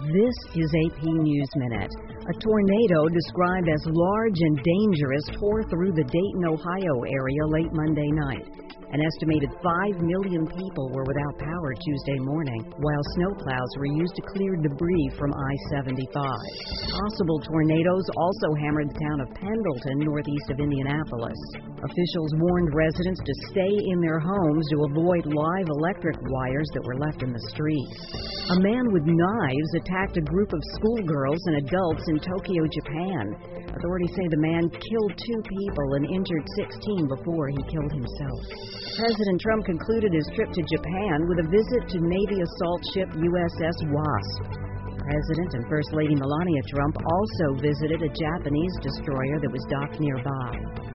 This is AP News Minute. A tornado described as large and dangerous tore through the Dayton, Ohio area late Monday night. An estimated 5 million people were without power Tuesday morning, while snowplows were used to clear debris from I-75. Possible tornadoes also hammered the town of Pendleton, northeast of Indianapolis. Officials warned residents to stay in their homes to avoid live electric wires that were left in the street. A man with knives attacked a group of schoolgirls and adults in Tokyo, Japan. Authorities say the man killed 2 people and injured 16 before he killed himself. President Trump concluded his trip to Japan with a visit to Navy assault ship USS Wasp. President and First Lady Melania Trump also visited a Japanese destroyer that was docked nearby.